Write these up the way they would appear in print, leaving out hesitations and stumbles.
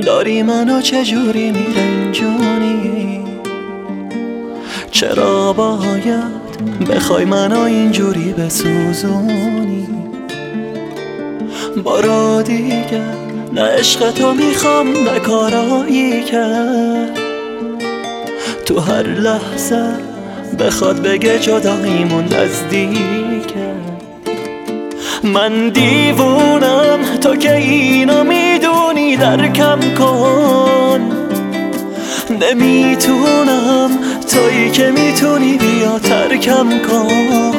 داری منو چجوری میرنجونی؟ چرا باید بخوای منو اینجوری بسوزونی؟ بارا دیگه نه عشق تو میخوام نه کارایی کرد تو هر لحظه بخواد بگه جداییمون نزدیکه. من دیوونم تو که اینو میدونی درکم کن، نمیتونم تویی که میتونی بیا ترکم کن.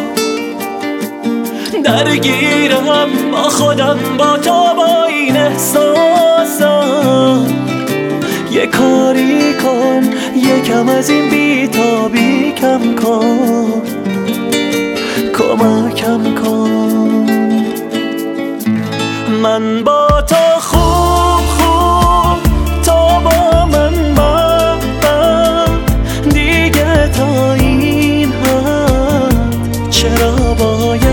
درگیرم با خودم با تو با این احساسم، یه کاری کن یکم از این بیتابی کم کن، کمکم کن. من با تو خوب تو با من دیگه تا این حد چرا باید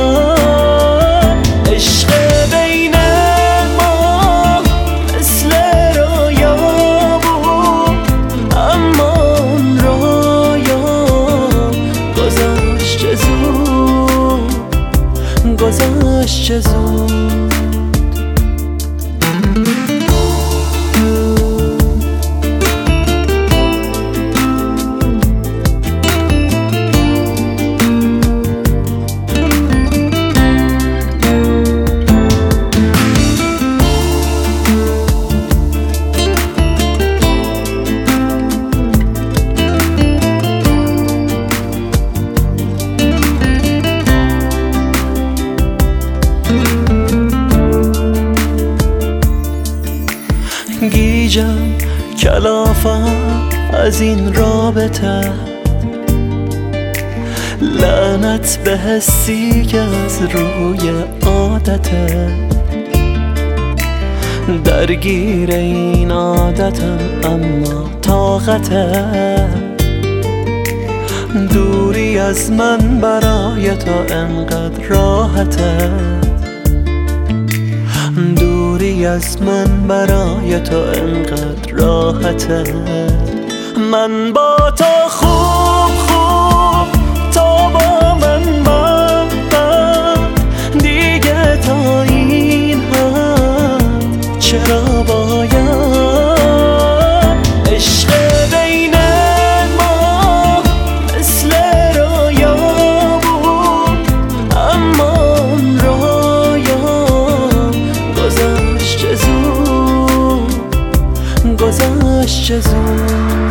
عشق بین ما مثل رویا بود، اما اون رویا گذشت چه زود، گذشت چه زود. گیجم کلافم از این رابطه، لعنت به حسی که از روی عادته، درگیر این عادتم اما طاقته. دوری از من برای تو انقدر راحته، دوری از من برای تو انقدر راحته. من با تو خوب تو با من دیگه تا این حد چرا باید عشق بین ما مثل رویا بود، اما اون رویا گذشت چه زود، گذشت چه زود.